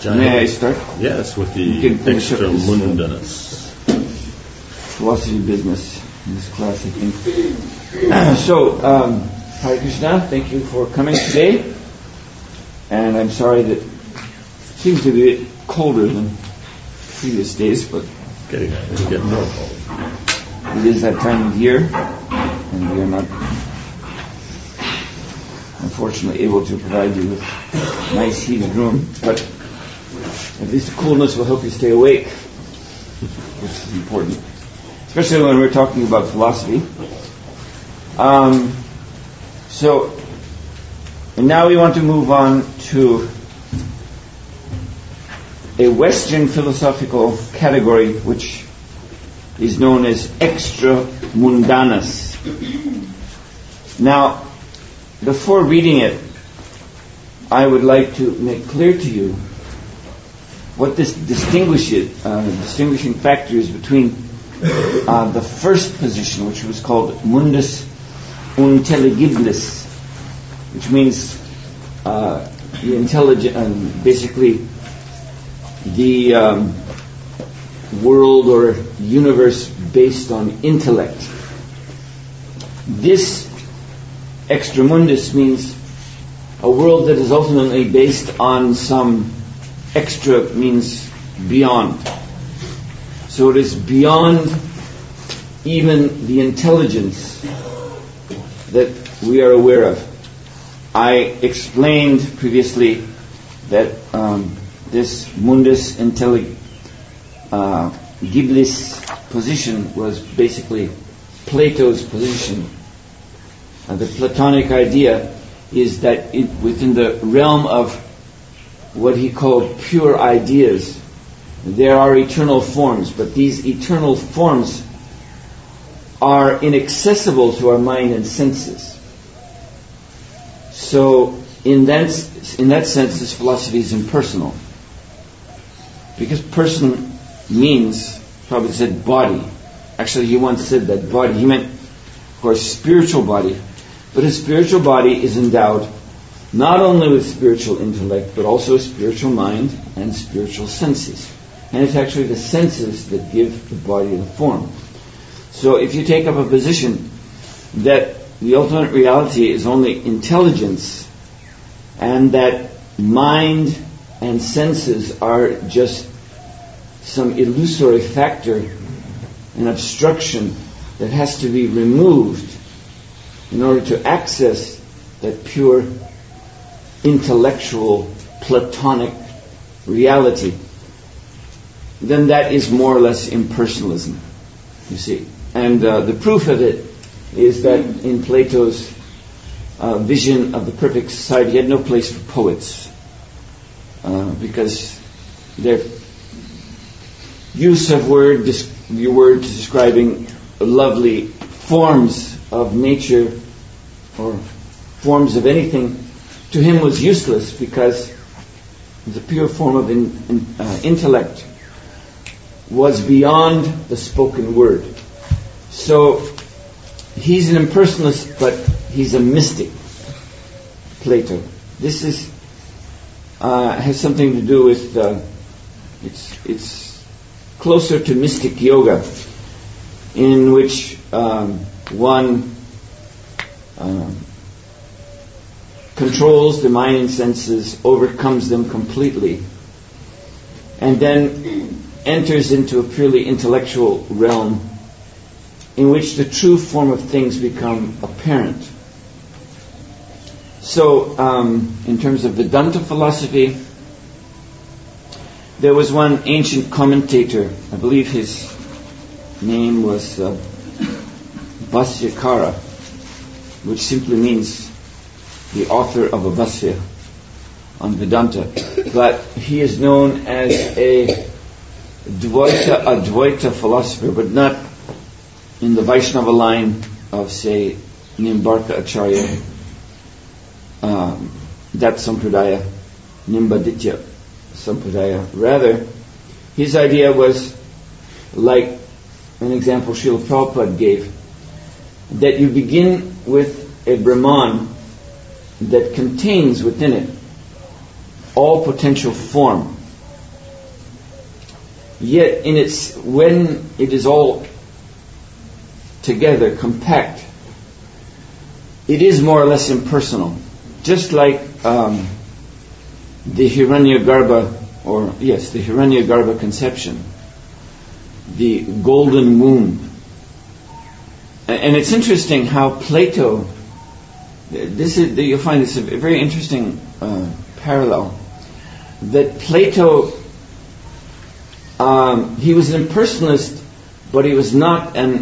May I start? Yes, with the extra mundanus. Philosophy business in this class, I think. So, Hare Krishna, thank you for coming today. And I'm sorry that it seems to be a bit colder than previous days, but It'll get more cold. It is that time of year, and we are not, unfortunately, able to provide you with a nice heated room, but at least the coolness will help you stay awake, which is important, especially when we're talking about philosophy. And now we want to move on to a Western philosophical category which is known as extra mundanus. Now, before reading it, I would like to make clear to you what this distinguishing factor is between the first position, which was called mundus intelligibilis, which means the intelligent, basically the world or universe based on intellect. This extra mundus means a world that is ultimately based on some extra, means beyond. So it is beyond even the intelligence that we are aware of. I explained previously that this mundus intelligibilis position was basically Plato's position. The Platonic idea is that within the realm of what he called pure ideas, there are eternal forms, but these eternal forms are inaccessible to our mind and senses. So, in that sense, this philosophy is impersonal. Because person means, probably said body. Actually, he once said that body. He meant, of course, spiritual body. But a spiritual body is endowed not only with spiritual intellect, but also a spiritual mind and spiritual senses. And it's actually the senses that give the body the form. So if you take up a position that the ultimate reality is only intelligence, and that mind and senses are just some illusory factor, an obstruction that has to be removed in order to access that pure intellectual Platonic reality, then that is more or less impersonalism, you see. And the proof of it is that in Plato's vision of the perfect society, he had no place for poets, because their use of words describing lovely forms of nature or forms of anything to him was useless, because the pure form of intellect was beyond the spoken word. So he's an impersonalist, but he's a mystic, Plato. This has something to do with it's closer to mystic yoga, in which one controls the mind and senses, overcomes them completely, and then enters into a purely intellectual realm in which the true form of things become apparent. So, in terms of Vedanta philosophy, there was one ancient commentator, I believe his name was Bhasyakara, which simply means the author of a Bhasya on Vedanta. But he is known as a Advaita philosopher, but not in the Vaishnava line of, say, Nimbarka Acharya, that Sampradaya, Nimbaditya Sampradaya. Rather, his idea was like an example Srila Prabhupada gave, that you begin with a Brahman that contains within it all potential form. Yet when it is all together, compact, it is more or less impersonal. Just like the Hiranyagarbha, the Hiranyagarbha conception, the golden womb. And it's interesting how Plato, you'll find this a very interesting parallel, that Plato, he was an impersonalist, but he was not a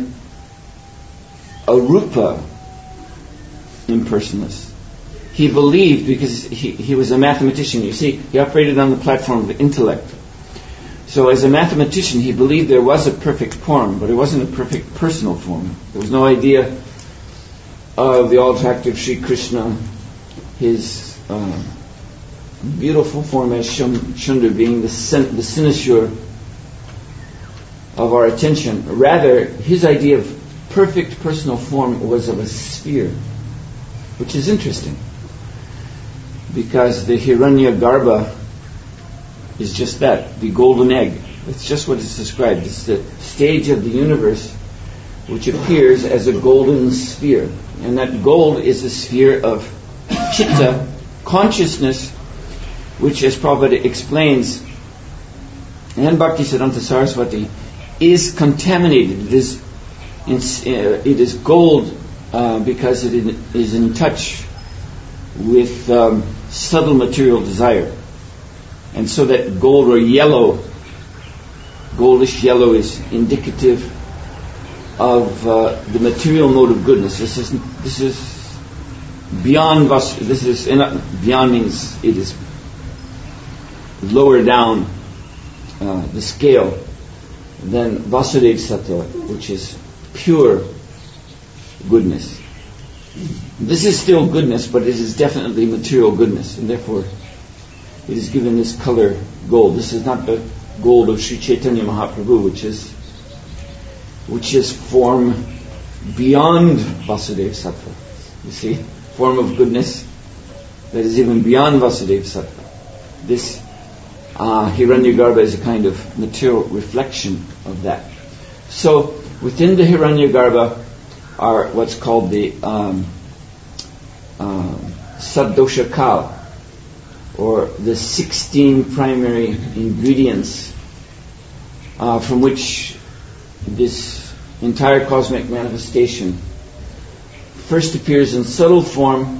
rupa impersonalist. He believed, because he was a mathematician, you see, he operated on the platform of intellect. So as a mathematician, he believed there was a perfect form, but it wasn't a perfect personal form. There was no idea of the all-attractive Sri Krishna, his beautiful form as Shundra being the cynosure of our attention. Rather, his idea of perfect personal form was of a sphere, which is interesting, because the Hiranyagarbha is just that, the golden egg. It's just what it's described. It's the stage of the universe which appears as a golden sphere. And that gold is a sphere of chitta, consciousness, which, as Prabhupada explains, and Bhaktisiddhanta Saraswati, is contaminated. It is gold because it is in touch with subtle material desire. And so that gold or yellow, goldish yellow, is indicative of the material mode of goodness. This is beyond. Beyond means it is lower down the scale than Vasudeva Sattva, which is pure goodness. This is still goodness, but it is definitely material goodness, and therefore it is given this color gold. This is not the gold of Sri Chaitanya Mahaprabhu, which is form beyond Vasudeva Sattva. You see, form of goodness that is even beyond Vasudeva Sattva. This Hiranyagarbha is a kind of material reflection of that. So within the Hiranyagarbha are what's called the Saddosha Kal, or the 16 primary ingredients from which this entire cosmic manifestation first appears in subtle form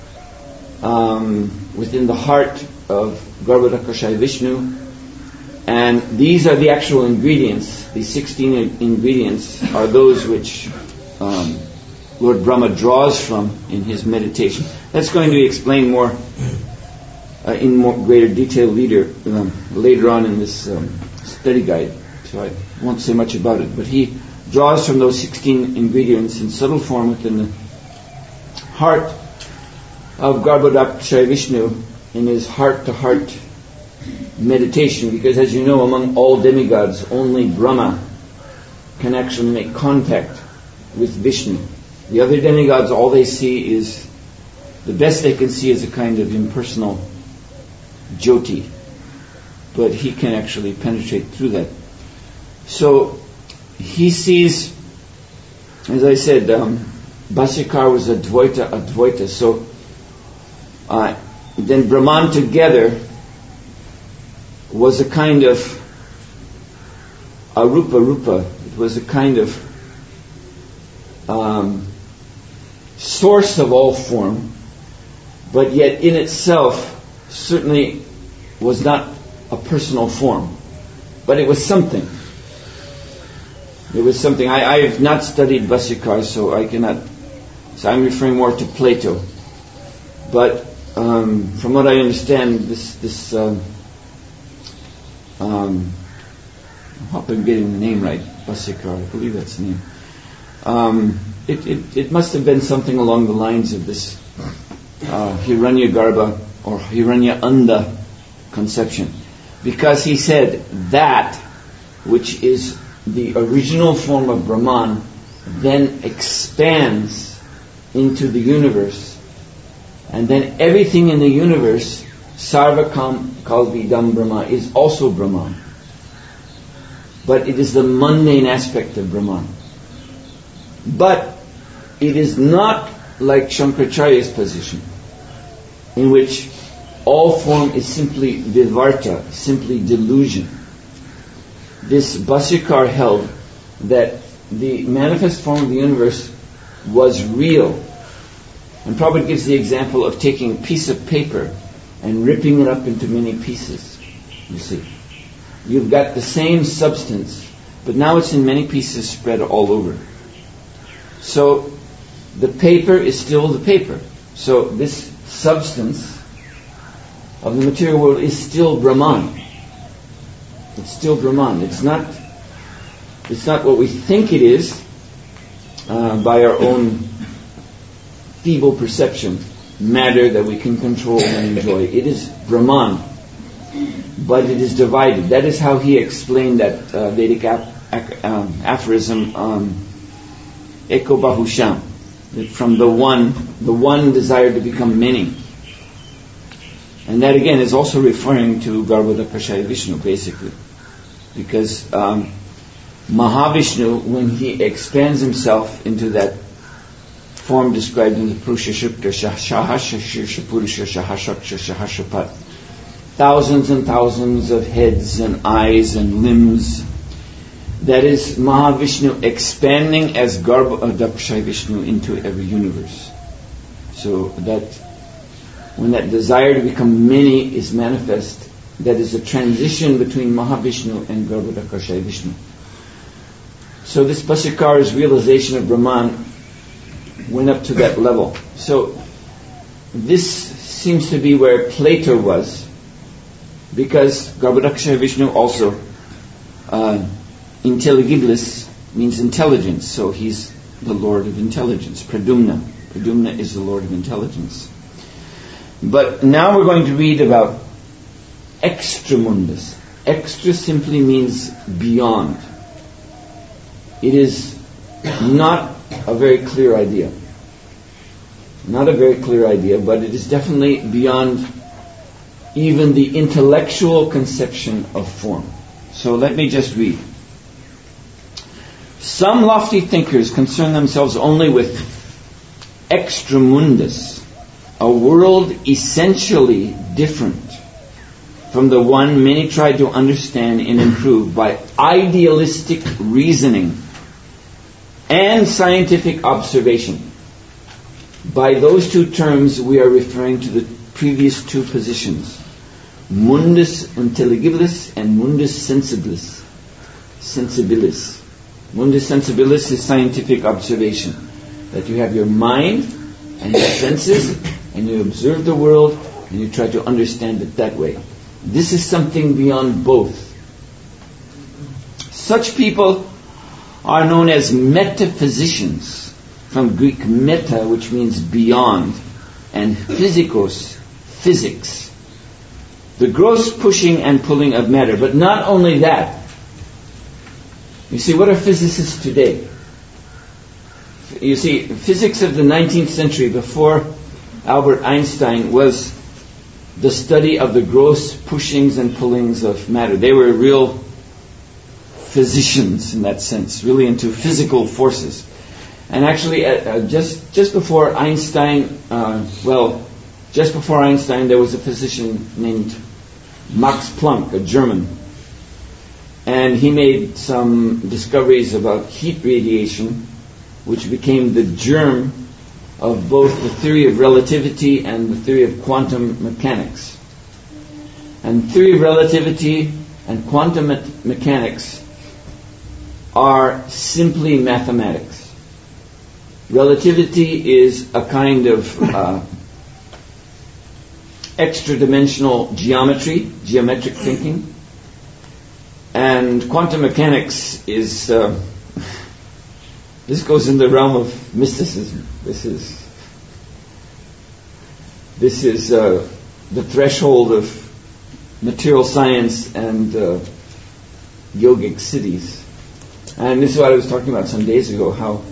within the heart of Garbhodakashayi Vishnu, and these are the actual ingredients. These 16 ingredients are those which Lord Brahma draws from in his meditation. That's going to be explained more in more greater detail later on in this study guide, so I won't say much about it. But he draws from those 16 ingredients in subtle form within the heart of Garbhodakashayi Vishnu in his heart-to-heart meditation, because as you know, among all demigods, only Brahma can actually make contact with Vishnu. The other demigods, all they see is, the best they can see is a kind of impersonal Jyoti, but he can actually penetrate through that. So he sees, as I said, Bhasikar was Advaita. So then Brahman together was a kind of Arupa. It was a kind of source of all form, but yet in itself certainly was not a personal form, but it was something. It was something. I have not studied Bhasikar, so I cannot. So I'm referring more to Plato. But from what I understand, this I hope I'm getting the name right. Bhasikar, I believe that's the name. It must have been something along the lines of this Hiranyagarbha or Hiranya-anda conception, because he said that which is the original form of Brahman then expands into the universe, and then everything in the universe, Sarvakam Kalvidam Brahma, is also Brahman. but it is the mundane aspect of Brahman. But it is not like Shankaracharya's position, in which all form is simply vivarta, simply delusion. This Bhaskar held that the manifest form of the universe was real. And Prabhupada gives the example of taking a piece of paper and ripping it up into many pieces. You see, you've got the same substance, but now it's in many pieces spread all over. So the paper is still the paper. So this substance of the material world is still Brahman. It's still Brahman. It's not what we think it is by our own feeble perception, matter that we can control and enjoy. It is Brahman, but it is divided. That is how he explained that Vedic aphorism, Eko Bahusham, that from the one desired to become many. And that again is also referring to Garbhodakashaya Vishnu, basically. Because Mahavishnu, when he expands himself into that form described in the Purusha Sukta, Shahasha Shirsha Purusha Shahashaksha Shahashapat, thousands and thousands of heads and eyes and limbs, that is Mahavishnu expanding as Garbhodakashaya Vishnu into every universe. So that when that desire to become many is manifest, that is a transition between Mahavishnu and Garbhodakashaya Vishnu. So this Bhaskara's realization of Brahman went up to that level. So this seems to be where Plato was, because Garbhodakashaya Vishnu also intelligibilis means intelligence, so he's the Lord of intelligence. Pradumna is the Lord of intelligence. But now we're going to read about extramundus. Extra simply means beyond. It is not a very clear idea. Not a very clear idea, but it is definitely beyond even the intellectual conception of form. So let me just read. Some lofty thinkers concern themselves only with extramundus, a world essentially different from the one many try to understand and improve by idealistic reasoning and scientific observation. By those two terms we are referring to the previous two positions, mundus intelligibilis and mundus sensibilis. Mundus sensibilis is scientific observation, that you have your mind and your senses and you observe the world and you try to understand it that way. This is something beyond both. Such people are known as metaphysicians, from Greek meta, which means beyond, and physikos, physics, the gross pushing and pulling of matter. But not only that. You see, what are physicists today? You see, physics of the 19th century, before Albert Einstein, was the study of the gross pushings and pullings of matter. They were real physicians in that sense, really into physical forces. And actually, just before Einstein, there was a physician named Max Planck, a German. And he made some discoveries about heat radiation, which became the germ of both the theory of relativity and the theory of quantum mechanics. And theory of relativity and quantum mechanics are simply mathematics. Relativity is a kind of extra-dimensional geometry, geometric thinking. And quantum mechanics is... this goes in the realm of mysticism. This is the threshold of material science and yogic cities. And this is what I was talking about some days ago, how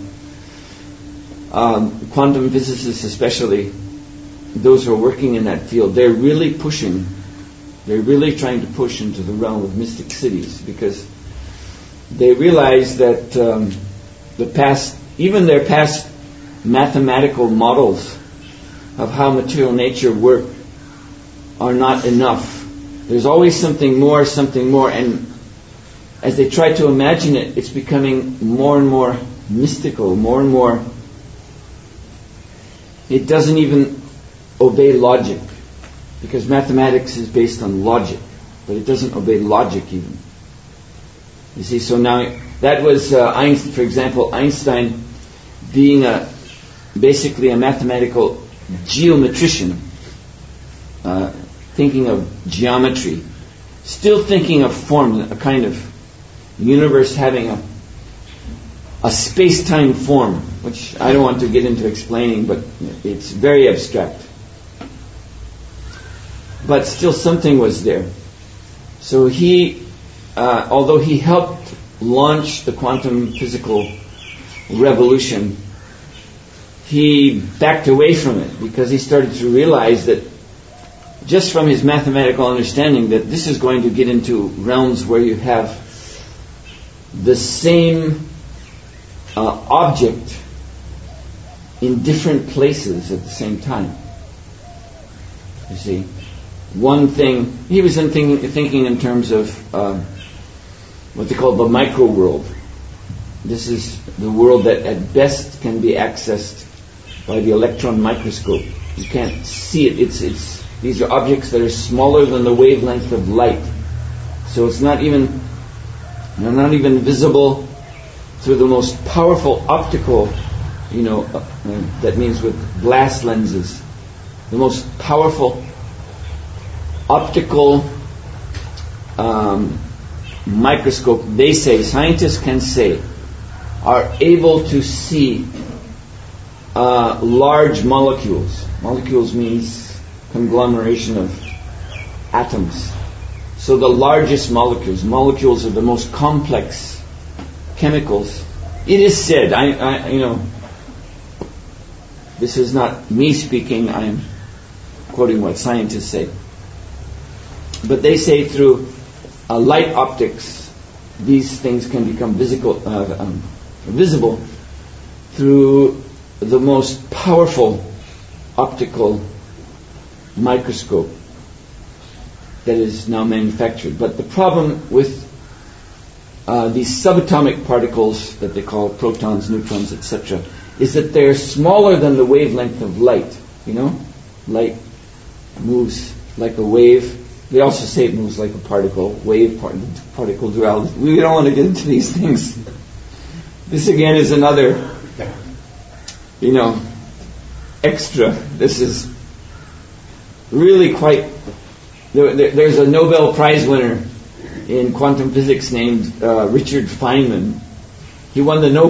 quantum physicists especially, those who are working in that field, they're really trying to push into the realm of mystic cities, because they realized that even their past mathematical models of how material nature works are not enough. There's always something more, and as they try to imagine it, it's becoming more and more mystical, more and more. It doesn't even obey logic, because mathematics is based on logic, but it doesn't obey logic even. You see, so now that was Einstein, for example, Einstein being basically a mathematical geometrician, thinking of geometry, still thinking of form, a kind of universe having a space-time form, which I don't want to get into explaining, but it's very abstract. But still something was there. So he, although he helped launch the quantum physical revolution, he backed away from it because he started to realize that just from his mathematical understanding that this is going to get into realms where you have the same object in different places at the same time. You see, one thing, he was thinking in terms of what they call the micro world. This is the world that at best can be accessed by the electron microscope. You can't see it. These are objects that are smaller than the wavelength of light. So they're not even visible through the most powerful optical, that means with glass lenses. The most powerful optical microscope, scientists can say, are able to see large molecules. Molecules means conglomeration of atoms. So the largest molecules are the most complex chemicals. It is said, this is not me speaking, I'm quoting what scientists say. But they say through light optics, these things can become visible through the most powerful optical microscope that is now manufactured. But the problem with these subatomic particles that they call protons, neutrons, etc., is that they're smaller than the wavelength of light. Light moves like a wave. They also say it moves like a particle, particle duality. We don't want to get into these things. This again is another, extra. This is really quite... There's a Nobel Prize winner in quantum physics named Richard Feynman. He won the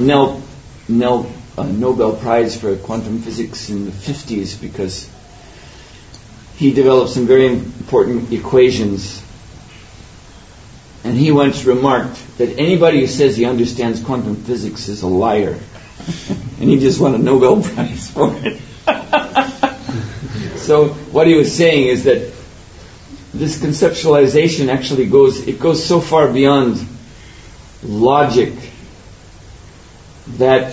Nobel Prize for quantum physics in the 50s because he developed some very important equations. And he once remarked that anybody who says he understands quantum physics is a liar. And he just won a Nobel Prize for it. So what he was saying is that this conceptualization actually goes so far beyond logic that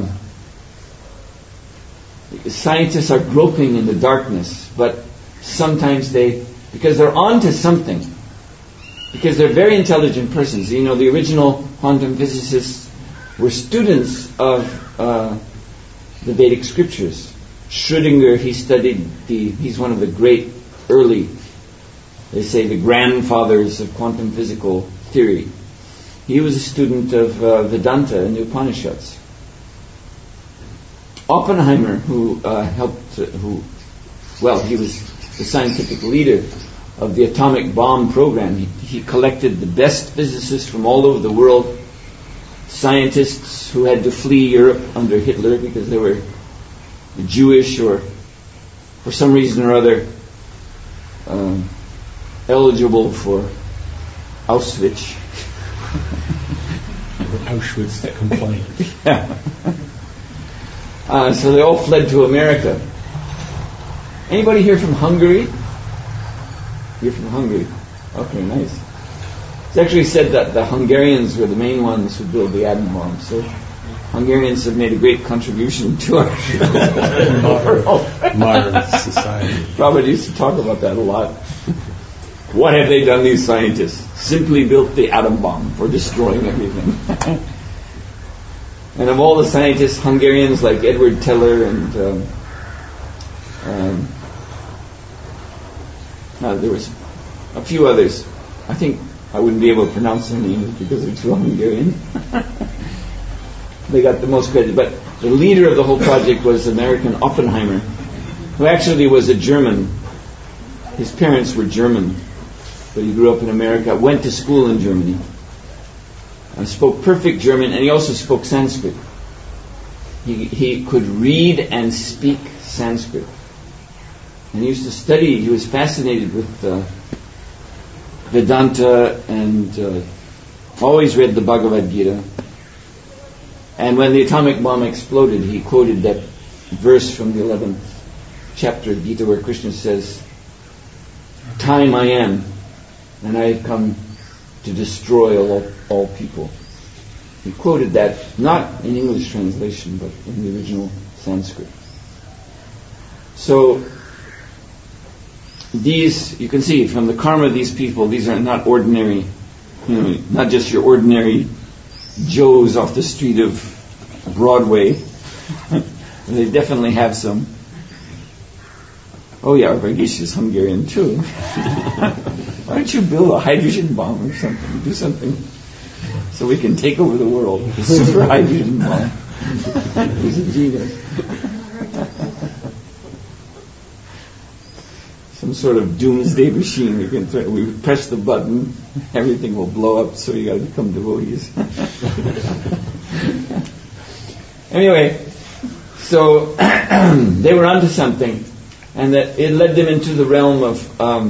scientists are groping in the darkness, but sometimes because they're onto something, because they're very intelligent persons. The original quantum physicists were students of the Vedic scriptures. Schrödinger, he's one of the great early, they say, the grandfathers of quantum physical theory. He was a student of Vedanta and the Upanishads. Oppenheimer, he was the scientific leader of the atomic bomb program. He collected the best physicists from all over the world, scientists who had to flee Europe under Hitler because they were Jewish or for some reason or other eligible for Auschwitz. Auschwitz that complained. Yeah. So they all fled to America. Anybody here from Hungary? You're from Hungary. Okay, nice. It's actually said that the Hungarians were the main ones who built the atom bomb. So Hungarians have made a great contribution to our modern society. Robert used to talk about that a lot. What have they done, these scientists? Simply built the atom bomb for destroying everything. And of all the scientists, Hungarians like Edward Teller and there was a few others. I think I wouldn't be able to pronounce their names because they're too Hungarian. They got the most credit. But the leader of the whole project was American Oppenheimer, who actually was a German. His parents were German, but he grew up in America, went to school in Germany, and spoke perfect German, and he also spoke Sanskrit. He could read and speak Sanskrit. And he used to study, he was fascinated with Vedanta and always read the Bhagavad Gita. And when the atomic bomb exploded, he quoted that verse from the 11th chapter of Gita where Krishna says, "Time I am, and I have come to destroy all people." He quoted that, not in English translation, but in the original Sanskrit. So, these, you can see from the karma of these people, these are not ordinary, not just your ordinary Joes off the street of Broadway. They definitely have some. Oh yeah, Varghese is Hungarian too. Why don't you build a hydrogen bomb or something? Do something so we can take over the world. A super hydrogen bomb. He's a genius. Some sort of doomsday machine we can throw. We press the button, everything will blow up, so you got to become devotees. Anyway, so they were onto something, and that it led them into the realm of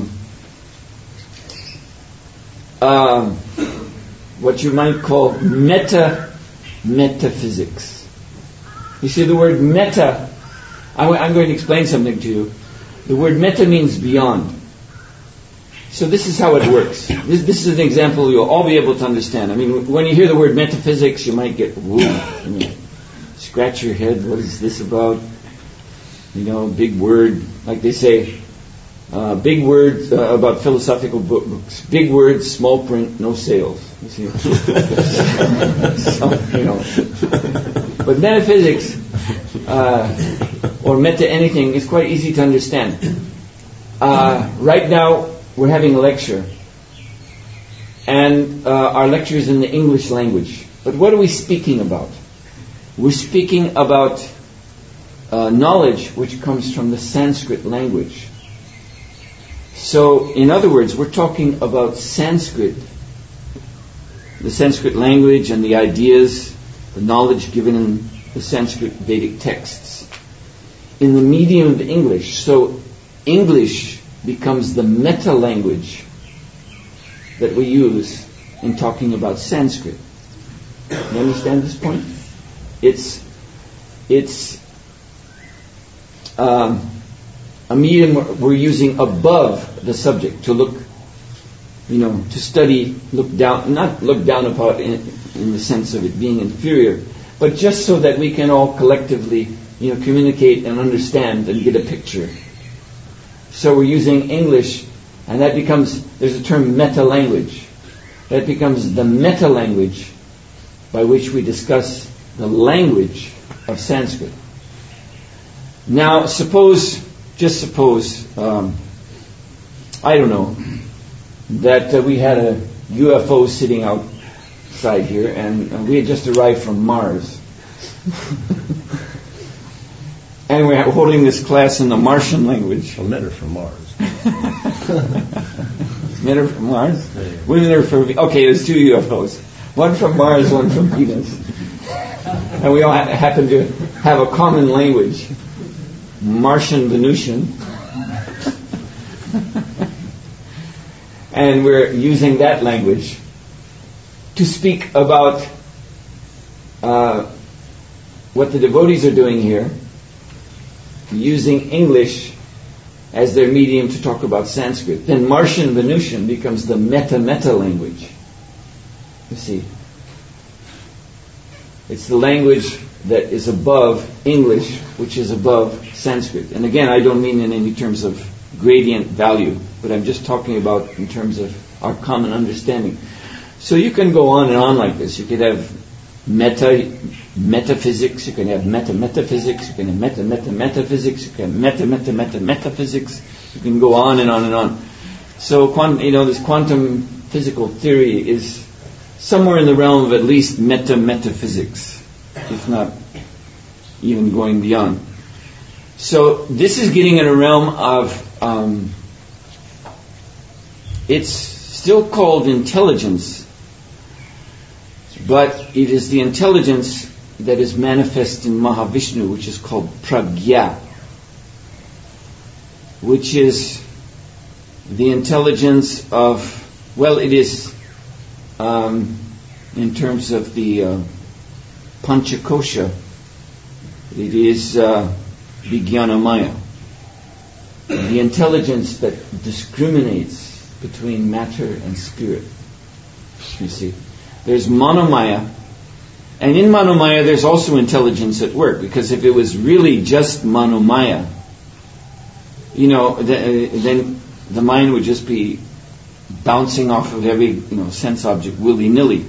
what you might call metaphysics. You see, the word meta, I'm going to explain something to you. The word meta means beyond. So this is how it works. This is an example you'll all be able to understand. I mean, when you hear the word metaphysics, you might get, scratch your head, what is this about? Big word, like they say, big words about philosophical books. Big words, small print, no sales. You see? But metaphysics, or meta anything, is quite easy to understand. Right now, we're having a lecture, and our lecture is in the English language. But what are we speaking about? We're speaking about knowledge which comes from the Sanskrit language. So, in other words, we're talking about Sanskrit, the Sanskrit language and the ideas, the knowledge given in the Sanskrit Vedic texts, in the medium of English. So, English becomes the meta language that we use in talking about Sanskrit. You understand this point? It's a medium we're using above the subject to look, to study, look down, not look down upon in the sense of it being inferior, but just so that we can all collectively, communicate and understand and get a picture. So we're using English, and that becomes, there's a term meta-language. That becomes the meta-language by which we discuss the language of Sanskrit. Now, just suppose, I don't know, that we had a UFO sitting outside here, and we had just arrived from Mars. And we're holding this class in the Martian language. Well, men are from Mars. Men are from Mars? Women are from... Okay, there's two UFOs. One from Mars, one from Venus. And we all happen to have a common language. Martian-Venusian. And we're using that language to speak about what the devotees are doing here, using English as their medium to talk about Sanskrit. Then Martian-Venusian becomes the meta-meta language. You see. It's the language that is above English, which is above Sanskrit. And again, I don't mean in any terms of gradient value, but I'm just talking about in terms of our common understanding. So you can go on and on like this. You could have metaphysics, you can have metaphysics, you can have metaphysics, you can have metaphysics. You can go on and on and on. So this quantum physical theory is somewhere in the realm of at least metaphysics, if not even going beyond. So this is getting in a realm of, it's still called intelligence, but it is the intelligence that is manifest in Mahavishnu, which is called pragya, which is the intelligence of, it is in terms of the Panchakosha, it is Vijnanamaya, the intelligence that discriminates between matter and spirit. You see, there's Manomaya, and in Manomaya there's also intelligence at work, because if it was really just Manomaya, then the mind would just be bouncing off of every sense object willy-nilly.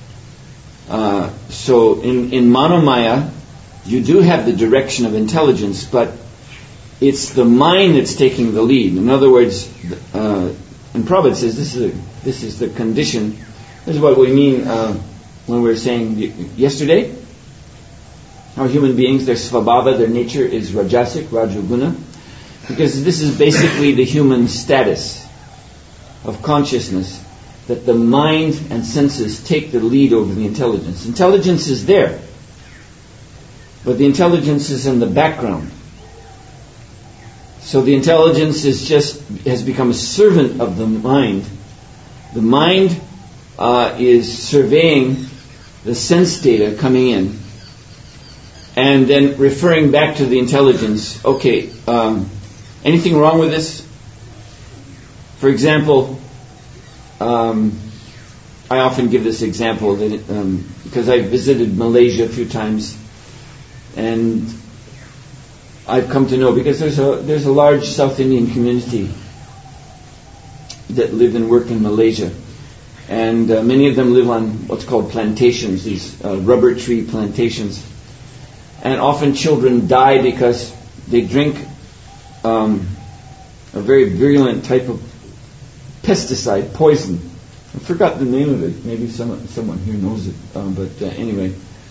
So in Manomaya, you do have the direction of intelligence, but it's the mind that's taking the lead. In other words, and Prabhupada says this is the condition. This is what we mean when we were saying yesterday, how human beings, their svabhava, their nature is rajasic, rajoguna, because this is basically the human status of consciousness, that the mind and senses take the lead over the intelligence. Intelligence is there, but the intelligence is in the background. So the intelligence has become a servant of the mind. The mind is surveying the sense data coming in, and then referring back to the intelligence. Okay, anything wrong with this? For example, I often give this example that because I visited Malaysia a few times, and I've come to know, because there's a large South Indian community that live and work in Malaysia, and many of them live on what's called plantations, these rubber tree plantations, and often children die because they drink a very virulent type of pesticide, poison. I forgot the name of it. Maybe someone here knows it. But anyway,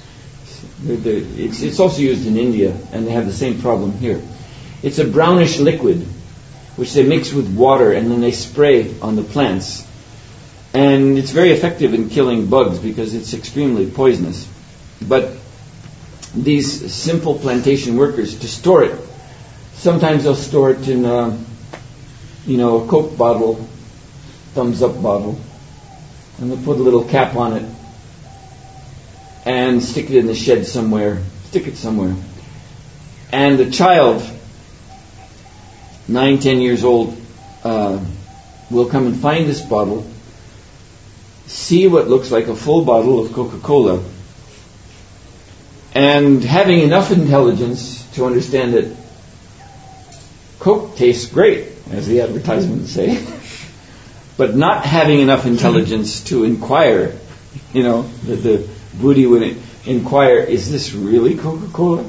it's also used in India, and they have the same problem here. It's a brownish liquid which they mix with water, and then they spray on the plants. And it's very effective in killing bugs because it's extremely poisonous. But these simple plantation workers, to store it, sometimes they'll store it in a Coke bottle, thumbs up bottle, and they'll put a little cap on it and stick it in the shed somewhere, and the child, 9-10 years old, will come and find this bottle, see what looks like a full bottle of Coca-Cola, and having enough intelligence to understand that Coke tastes great, as the advertisements say, but not having enough intelligence to inquire, the Buddhi would inquire, is this really Coca-Cola?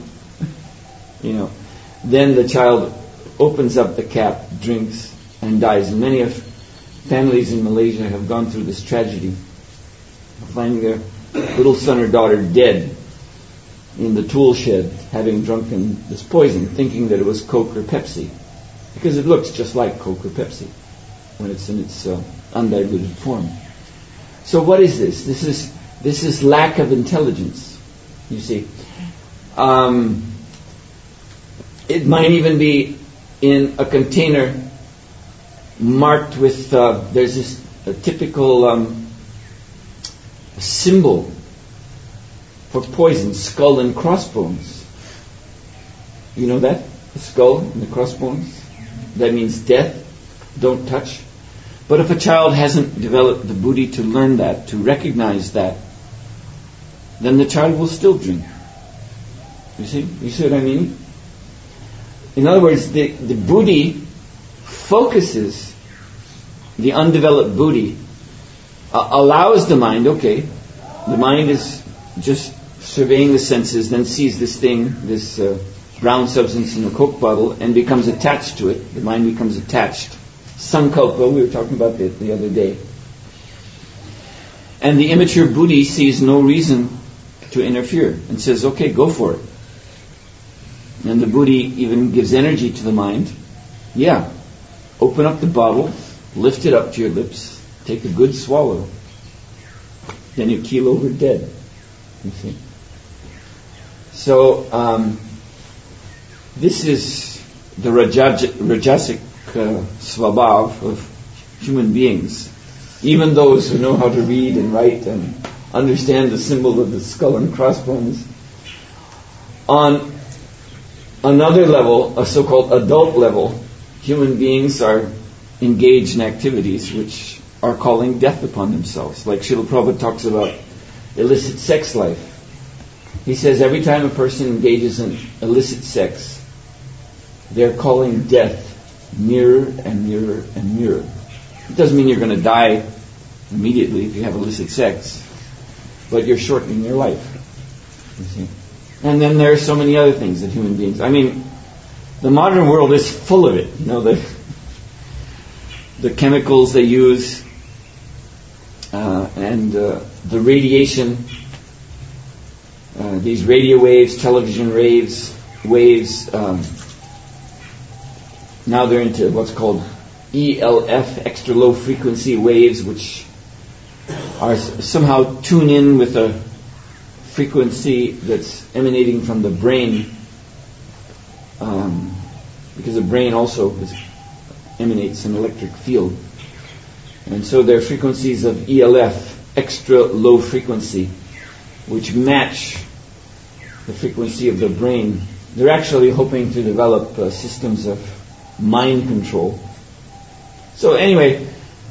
Then the child opens up the cap, drinks, and dies. And many of families in Malaysia have gone through this tragedy of finding their little son or daughter dead in the tool shed, having drunken this poison, thinking that it was Coke or Pepsi, because it looks just like Coke or Pepsi when it's in its undiluted form. So what is this? This is lack of intelligence, you see. It might even be in a container marked with, there's this typical symbol for poison, skull and crossbones. You know that? The skull and the crossbones? That means death, don't touch. But if a child hasn't developed the buddhi to learn that, to recognize that, then the child will still drink. You see? You see what I mean? In other words, the buddhi focuses, the undeveloped buddhi allows the mind, okay, the mind is just surveying the senses, then sees this thing, this brown substance in a Coke bottle, and becomes attached to it. The mind becomes attached. Sankalpa, we were talking about it the other day. And the immature buddhi sees no reason to interfere and says, okay, go for it. And the buddhi even gives energy to the mind. Yeah, open up the bottle, lift it up to your lips, take a good swallow. Then you keel over dead. You see? So, this is the rajasic svabhav of human beings. Even those who know how to read and write and understand the symbol of the skull and crossbones. On another level, a so-called adult level, human beings are engaged in activities which are calling death upon themselves. Like Srila Prabhupada talks about illicit sex life. He says every time a person engages in illicit sex, they're calling death nearer and nearer and nearer. It doesn't mean you're going to die immediately if you have illicit sex, but you're shortening your life. You see? And then there are so many other things that human beings... I mean, the modern world is full of it. You know, the chemicals they use, and the radiation, these radio waves, television waves. Now they're into what's called ELF, extra low frequency waves, which are somehow tuned in with a frequency that's emanating from the brain, because the brain also emanates an electric field. And so there are frequencies of ELF, extra low frequency, which match the frequency of the brain. They're actually hoping to develop systems of mind control. So anyway,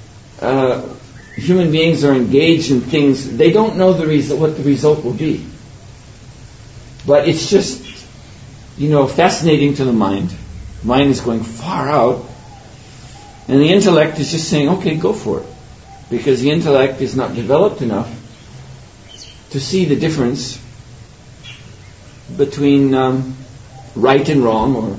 human beings are engaged in things, they don't know what the result will be. But it's just, fascinating to the mind. The mind is going far out, and the intellect is just saying, okay, go for it. Because the intellect is not developed enough to see the difference between right and wrong, or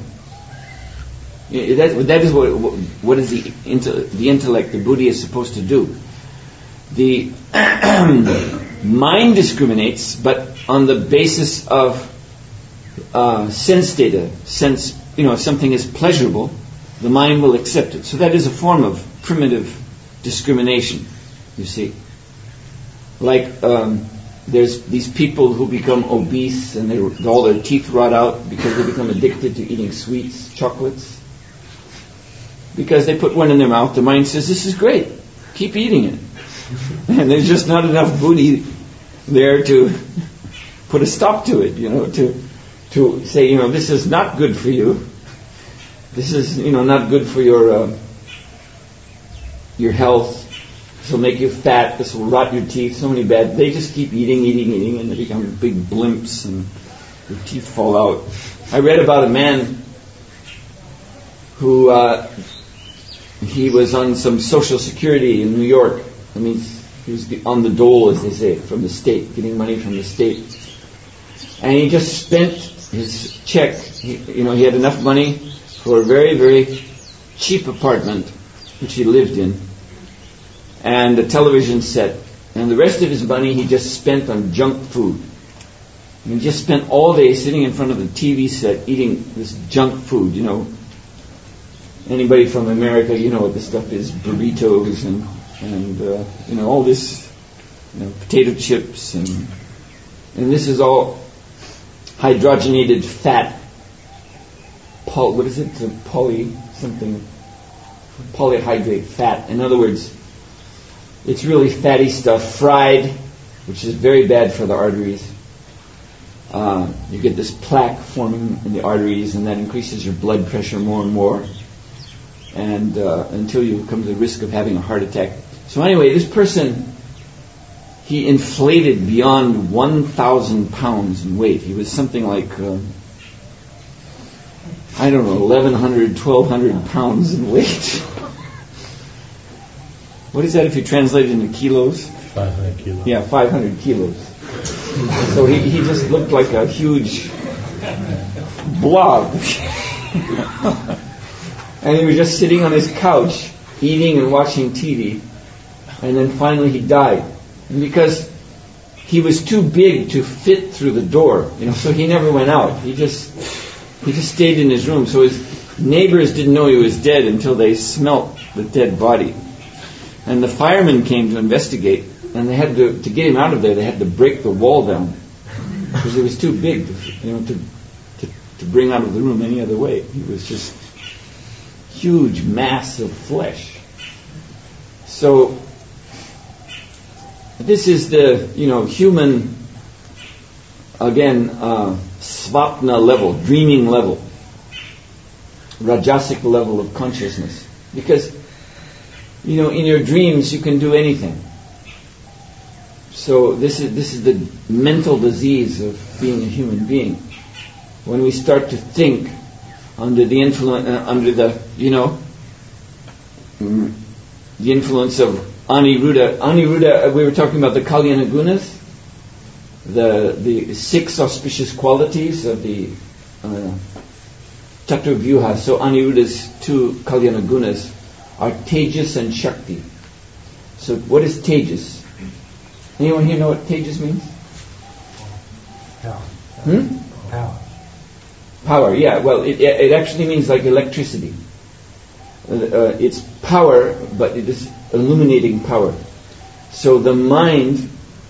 that is what is the intellect, the buddhi, is supposed to do. The mind discriminates, but on the basis of sense data. If something is pleasurable, the mind will accept it. So that is a form of primitive discrimination, you see. Like there's these people who become obese and all their teeth rot out because they become addicted to eating sweets, chocolates. Because they put one in their mouth, the mind says, this is great, keep eating it. And there's just not enough buddhi there to put a stop to it, to say, this is not good for you. This is, not good for your health. This will make you fat. This will rot your teeth. So many bad. They just keep eating, and they become big blimps, and their teeth fall out. I read about a man who he was on some Social Security in New York. I mean, he was on the dole, as they say, from the state, getting money from the state. And he just spent his check. He had enough money for a very, very cheap apartment, which he lived in, and a television set. And the rest of his money he just spent on junk food. And he just spent all day sitting in front of the TV set eating this junk food, Anybody from America, what this stuff is, burritos and all this, potato chips, and this is all hydrogenated fat. Polyhydrate fat. In other words, it's really fatty stuff, fried, which is very bad for the arteries. You get this plaque forming in the arteries, and that increases your blood pressure more and more. and until you come to the risk of having a heart attack. So anyway, this person, he inflated beyond 1,000 pounds in weight. He was something like, 1,100, 1,200 pounds in weight. What is that if you translate it into kilos? 500 kilos. Yeah, 500 kilos. So he just looked like a huge blob. And he was just sitting on his couch, eating and watching TV. And then finally he died. And because he was too big to fit through the door, so he never went out. He just stayed in his room. So his neighbors didn't know he was dead until they smelt the dead body. And the firemen came to investigate, and they had to get him out of there. They had to break the wall down because it was too big, to bring out of the room any other way. He was just huge mass of flesh. So this is the human, again, svapna level, dreaming level, rajasic level of consciousness. Because in your dreams you can do anything. So this is the mental disease of being a human being. When we start to think under the influence, the influence of Aniruddha. Aniruddha, we were talking about the Kalyana Gunas, the 6 auspicious qualities of the Chaturvyuha. So Aniruddha's 2 Kalyana Gunas are Tejas and Shakti. So what is Tejas? Anyone here know what Tejas means? Power. Power. Power, yeah. Well, it actually means like electricity. It's power, but it is illuminating power. So the mind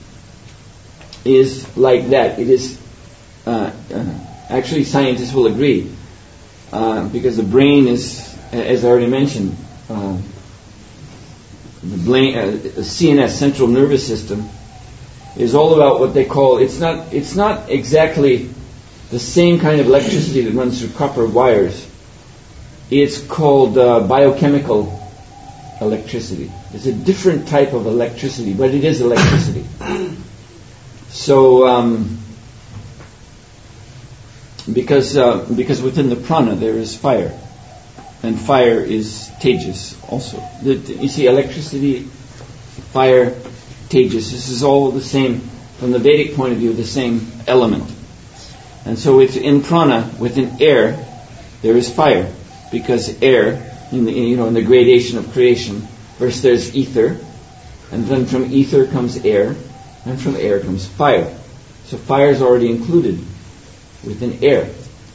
is like that. It is, actually scientists will agree, because the brain is, as I already mentioned, the CNS, central nervous system, is all about what they call, it's not exactly the same kind of electricity that runs through copper wires. It's called biochemical electricity. It's a different type of electricity, but it is electricity. So, because within the prana there is fire, and fire is tejas also. You see, electricity, fire, tejas. This is all the same, from the Vedic point of view, the same element. And so within prana, within air, there is fire, because air, in the gradation of creation, first there's ether, and then from ether comes air, and from air comes fire. So fire is already included within air.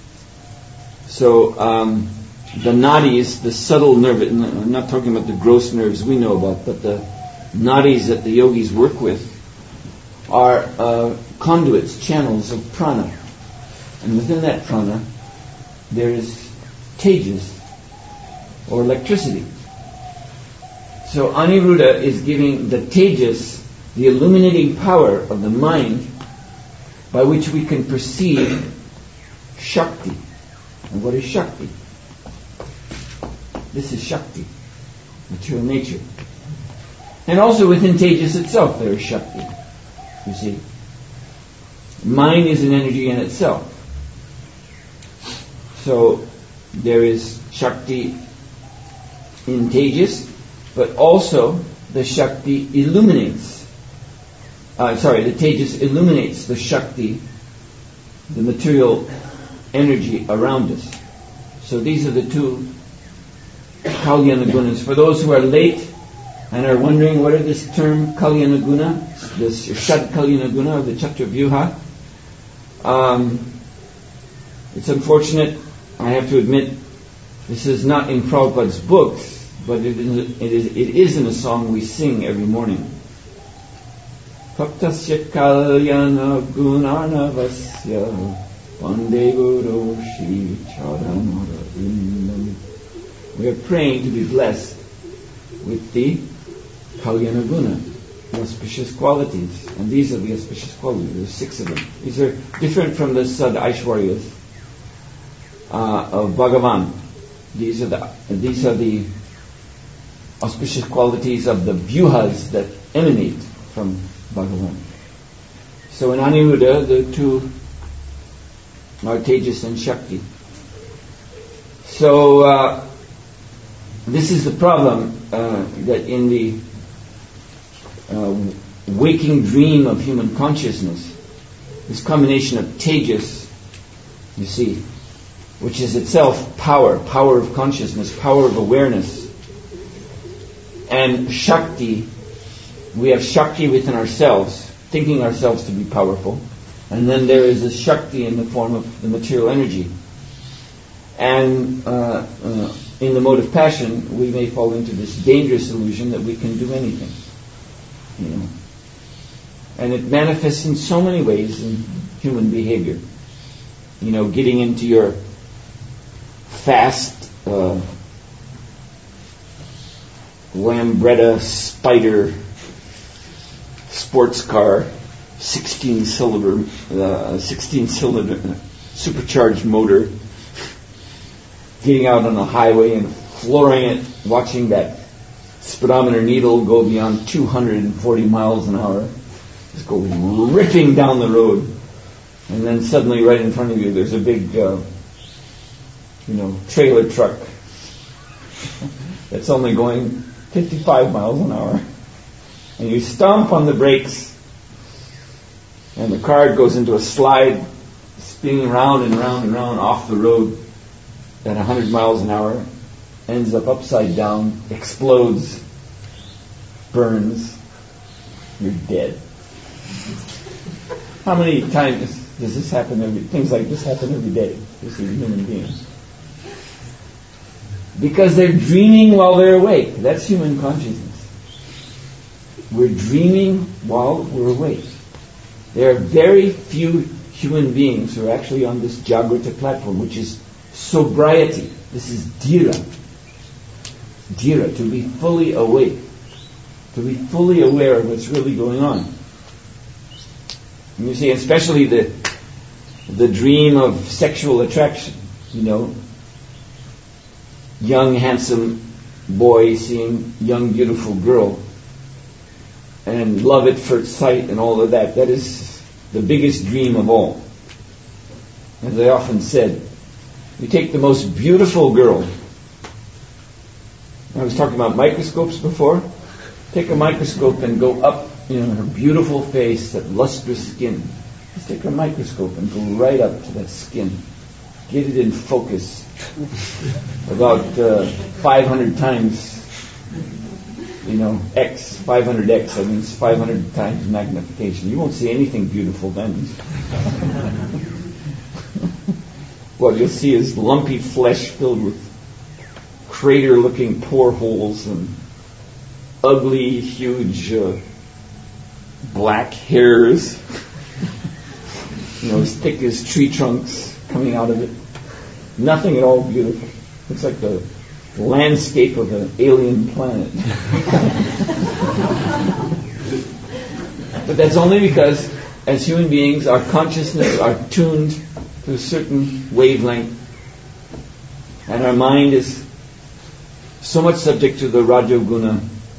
So the nadis, the subtle nerve, I'm not talking about the gross nerves we know about, but the nadis that the yogis work with are conduits, channels of prana. And within that prana, there is tejas, or electricity. So Aniruddha is giving the tejas, the illuminating power of the mind, by which we can perceive Shakti. And what is Shakti? This is Shakti, material nature. And also within Tejas itself there is Shakti. You see, mind is an energy in itself. So there is Shakti in Tejas, but also the Shakti illuminates. The Tejas illuminates the Shakti, the material energy around us. So these are the 2 Kalyana Gunas. For those who are late and are wondering what is this term Kalyana Guna, this Shad Kalyana Guna of the Chaturvyuha, it's unfortunate, I have to admit, this is not in Prabhupada's books, but it is in a song we sing every morning. Bhaktasya Kalyana Gunarnavasya Vande Guru Shri Charanarvindam. We are praying to be blessed with the Kalyana Guna, the auspicious qualities. And these are the auspicious qualities. There's 6 of them. These are different from the Sad Aishwaryas of Bhagavan. These are the auspicious qualities of the vyuhas that emanate from Bhagavan. So in Aniruddha, the two are Tejas and Shakti. So this is the problem that in the waking dream of human consciousness, this combination of Tejas, you see, which is itself power of consciousness, power of awareness, and Shakti, we have Shakti within ourselves, thinking ourselves to be powerful, and then there is a Shakti in the form of the material energy. And in the mode of passion, we may fall into this dangerous illusion that we can do anything. You know. And it manifests in so many ways in human behavior. You know, getting into your fast Lambretta Spider sports car, 16-cylinder supercharged motor, getting out on the highway and flooring it, watching that speedometer needle go beyond 240 miles an hour, just go ripping down the road, and then suddenly right in front of you there's a big trailer truck that's only going 55 miles an hour, and you stomp on the brakes and the car goes into a slide, spinning round and round and round off the road at 100 miles an hour, ends up upside down, explodes, burns, you're dead. How many times does this happen? Things like this happen every day to human beings. Because they're dreaming while they're awake. That's human consciousness. We're dreaming while we're awake. There are very few human beings who are actually on this Jagrata platform, which is sobriety. This is dhira. Dhira, to be fully awake. To be fully aware of what's really going on. And you see, especially the dream of sexual attraction, young, handsome boy seeing young, beautiful girl, and love at first sight and all of that. That is the biggest dream of all. As I often said, you take the most beautiful girl. I was talking about microscopes before. Take a microscope and go up, her beautiful face, that lustrous skin. Just take a microscope and go right up to that skin. Get it in focus. About 500 times, X, 500X, that means 500 times magnification. You won't see anything beautiful then. What you'll see is lumpy flesh filled with crater-looking pore holes and ugly, huge black hairs, as thick as tree trunks coming out of it. Nothing at all beautiful. Looks like the landscape of an alien planet. But that's only because, as human beings, our consciousness are tuned to a certain wavelength, and our mind is so much subject to the Rajoguna.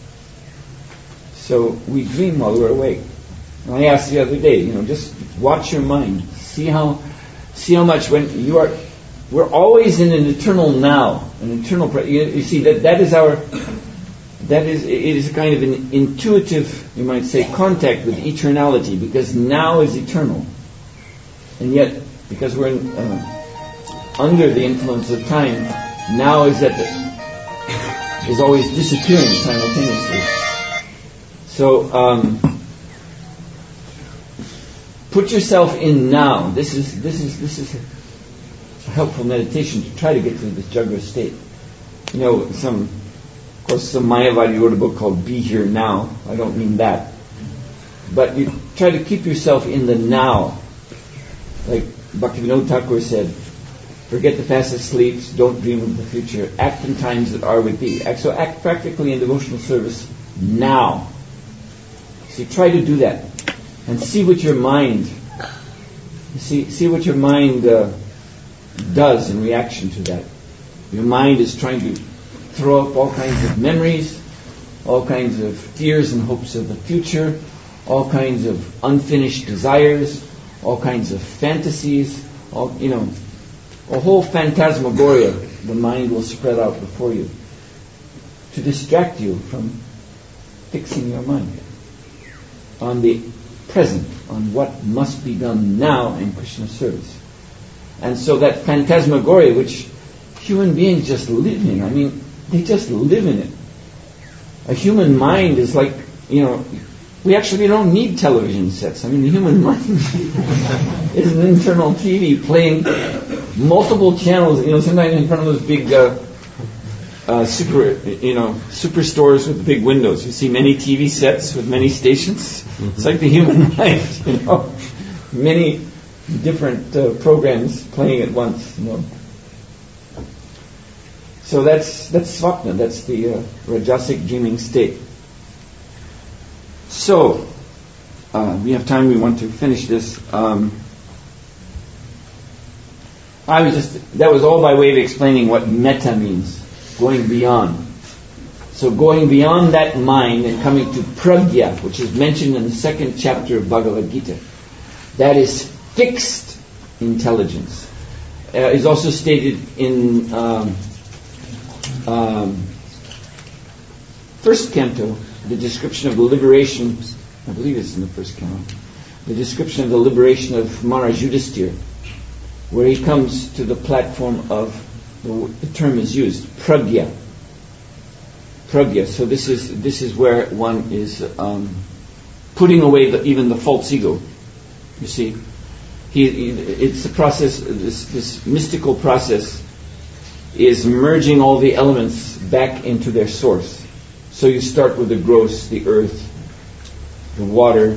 So we dream while we're awake. And I asked the other day, just watch your mind. See how much when you are. We're always in an eternal now, an eternal. You see it is kind of an intuitive, you might say, contact with eternality, because now is eternal, and yet because we're under the influence of time, now is always disappearing simultaneously. So put yourself in now. This is a helpful meditation to try to get to this Jagrata state. Some Mayavadi wrote a book called Be Here Now. I don't mean that. But you try to keep yourself in the now. Like Bhaktivinoda Thakur said, forget the past sleeps, don't dream of the future, act in times that are with thee. So act practically in devotional service now. So try to do that. And see what your mind, see what your mind does in reaction to that. Your mind is trying to throw up all kinds of memories, all kinds of fears and hopes of the future, all kinds of unfinished desires, all kinds of fantasies, a whole phantasmagoria the mind will spread out before you to distract you from fixing your mind on the present, on what must be done now in Krishna service. And so that phantasmagoria, which human beings just live in, they just live in it. A human mind is like, we actually don't need television sets. The human mind is an internal TV playing multiple channels. Sometimes in front of those big superstores with big windows, you see many TV sets with many stations. Mm-hmm. It's like the human mind, many different programs playing at once. So that's svapna. That's the rajasic dreaming state. So, we have time, we want to finish this. That was all by way of explaining what metta means, going beyond. So going beyond that mind and coming to pragya, which is mentioned in the 2nd chapter of Bhagavad Gita. That is fixed intelligence. Is also stated in first canto, the description of the liberation, I believe it's in the first canto, the description of the liberation of Maharaj Yudhisthira, where he comes to the platform of, the term is used, pragya. Pragya. So this is where one is putting away even the false ego. You see, it's a process. This mystical process is merging all the elements back into their source. So you start with the gross, the earth, the water,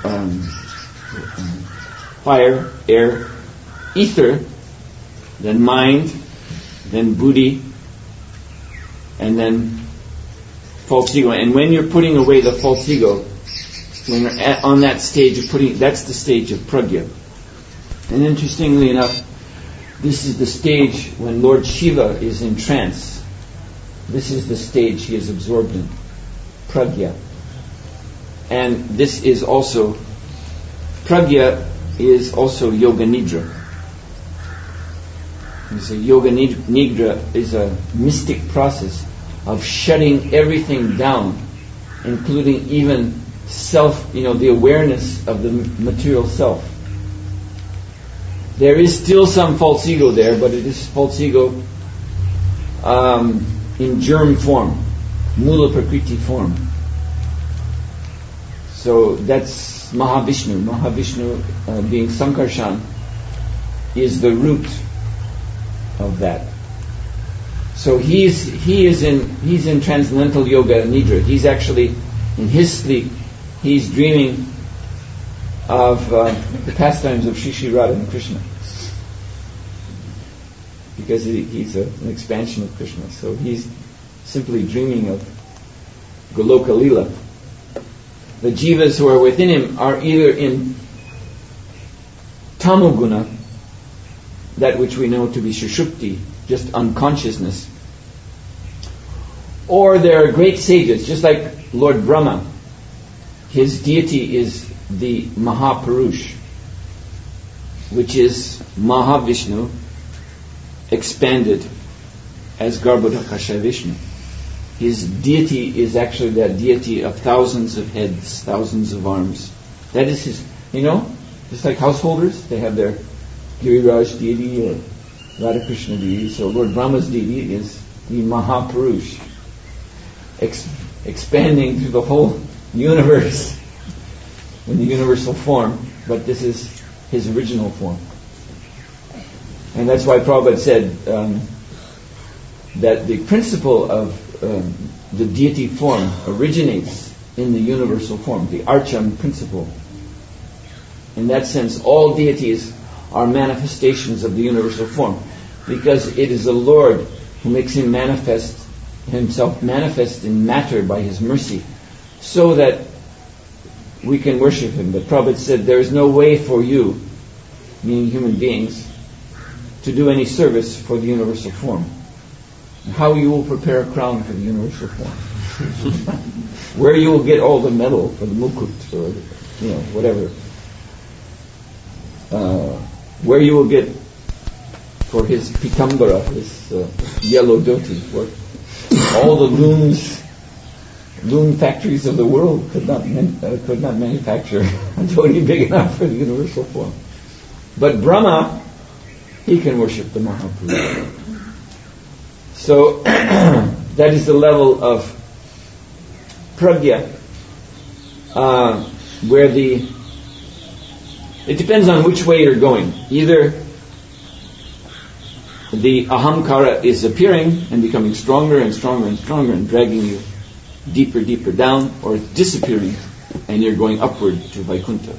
fire, air, ether, then mind, then buddhi, and then false ego. And when you're putting away the false ego, when you're on that stage of that's the stage of pragya. And interestingly enough, this is the stage when Lord Shiva is in trance. This is the stage he is absorbed in, pragya. And this is also, pragya is also yoga nidra. You see, yoga nidra is a mystic process of shutting everything down, including even self, the awareness of the material self. There is still some false ego there, but it is false ego in germ form, mula prakriti form. So that's Mahavishnu. Mahavishnu, being Sankarshan, is the root of that. So he's in transcendental yoga nidra. He's actually, in his sleep, he's dreaming of the pastimes of Shri Shri Radha and Krishna, because he's an expansion of Krishna. So he's simply dreaming of Goloka Lila. The jivas who are within him are either in tamoguna, that which we know to be sushupti, just unconsciousness, or they are great sages, just like Lord Brahma. His deity is the Mahapurush, which is Mahavishnu expanded as Garbhodakasha Vishnu. His deity is actually that deity of thousands of heads, thousands of arms. That is his, just like householders, they have their Giriraj deity or Radha Krishna deity. So Lord Brahma's deity is the Mahapurush, expanding through the whole universe in the universal form, but this is his original form. And that's why Prabhupada said that the principle of the deity form originates in the universal form, the Archam principle. In that sense, all deities are manifestations of the universal form, because it is the Lord who makes himself manifest in matter by his mercy, so that we can worship him. But Prabhupada said there is no way for you, meaning human beings, to do any service for the universal form. how you will prepare a crown for the universal form. Where you will get all the metal for the mukut, or whatever. Where you will get for his pitambara, his yellow dhoti, what all the loom factories of the world could not manufacture a dhoti big enough for the universal form. But Brahma, he can worship the Mahaprabhu. So that is the level of pragya, where it depends on which way you're going. Either the ahamkara is appearing and becoming stronger and stronger and stronger and dragging you deeper, deeper down, or it's disappearing and you're going upward to Vaikuntha.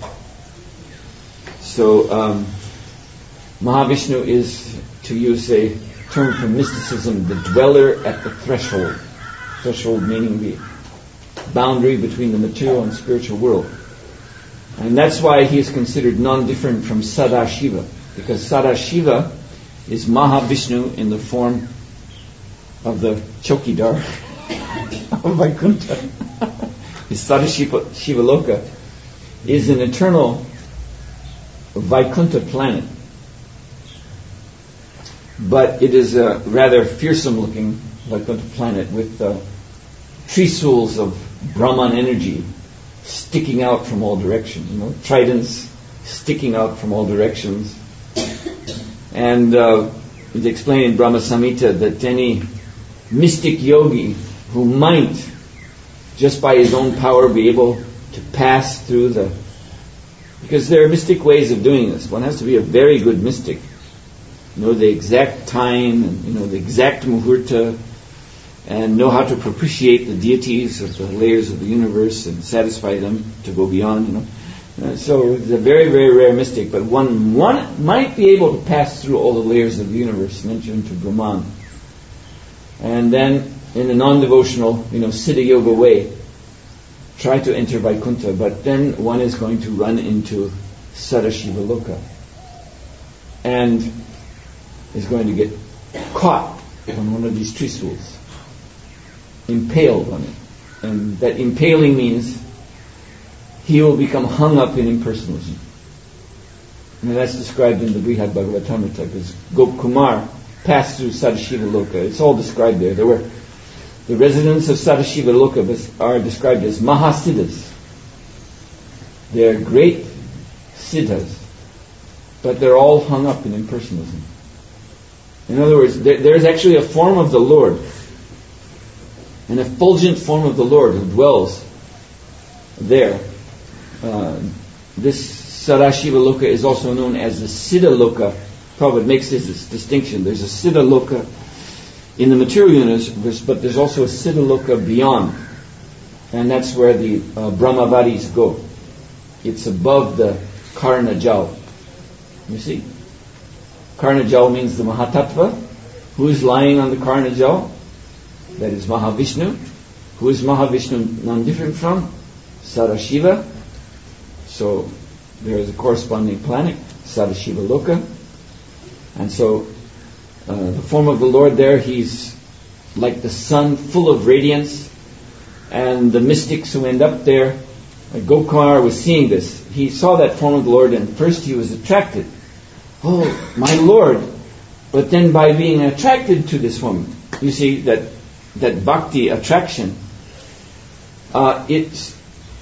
So Mahavishnu is, to use a term from mysticism, the dweller at the threshold. Threshold meaning the boundary between the material and spiritual world. And that's why he is considered non-different from Sadashiva, because Sadashiva is Mahavishnu in the form of the Chokidar of Vaikuntha. His Sadashiva Loka is an eternal Vaikuntha planet. But it is a rather fearsome looking Vaikuntha planet with trisuls of Brahman energy sticking out from all directions, tridents sticking out from all directions. And it's explained in Brahma Samhita that any mystic yogi who might, just by his own power, be able to pass through because there are mystic ways of doing this. One has to be a very good mystic. Know the exact time and the exact muhurta, and know how to propitiate the deities of the layers of the universe and satisfy them to go beyond. So it's a very, very rare mystic, but one might be able to pass through all the layers of the universe and enter into Brahman. And then, in a non-devotional, Siddha Yoga way, try to enter Vaikuntha, but then one is going to run into Sadashiva Loka. And is going to get caught on one of these trisuls, impaled on it. And that impaling means he will become hung up in impersonalism. And that's described in the Brihad Bhagavatamrita, because Gopkumar passed through Sadashiva Loka. It's all described there. The residents of Sadashiva Loka are described as Mahasiddhas. They're great siddhas, but they're all hung up in impersonalism. In other words, there's actually a form of the Lord, an effulgent form of the Lord who dwells there. This Sadashiva Loka is also known as the Siddha Loka. Prabhupada makes this distinction. There's a Siddha Loka in the material universe, but there's also a Siddha Loka beyond. And that's where the Brahmavadis go. It's above the Karna Jal. You see? Karna Jal means the Mahatattva. Who is lying on the Karna Jal? That is Mahavishnu. Who is Mahavishnu non-different from? Sadashiva. So there is a corresponding planet, Sadashiva Loka. And so the form of the Lord there, he's like the sun, full of radiance. And the mystics who end up there, Gopkumar was seeing this. He saw that form of the Lord, and first he was attracted. Oh, my Lord! But then by being attracted to this woman, you see that bhakti attraction, it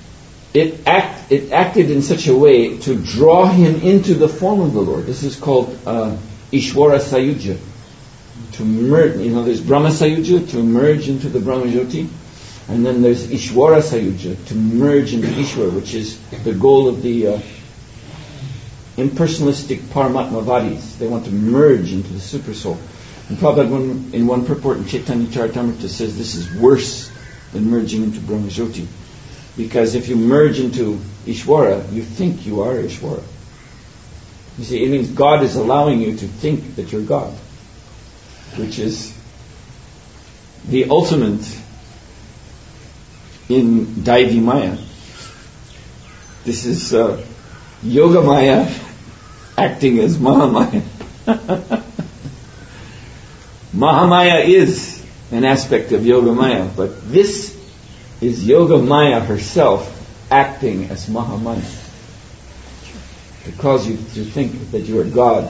acted in such a way to draw him into the form of the Lord. This is called Ishwara Sayuja. To merge, there's Brahma Sayuja, to merge into the Brahma Jyoti. And then there's Ishwara Sayuja, to merge into Ishwara, which is the goal of the impersonalistic Paramatmavadis. They want to merge into the Super Soul. And Prabhupada, in one purport in Chaitanya Charitamrita, says this is worse than merging into Brahma Jyoti. Because if you merge into Ishwara, you think you are Ishwara. You see, it means God is allowing you to think that you're God, which is the ultimate in Daivi Maya. This is Yoga Maya acting as Mahamaya. Mahamaya is an aspect of Yogamaya, but this is Yogamaya herself acting as Mahamaya to cause you to think that you are God.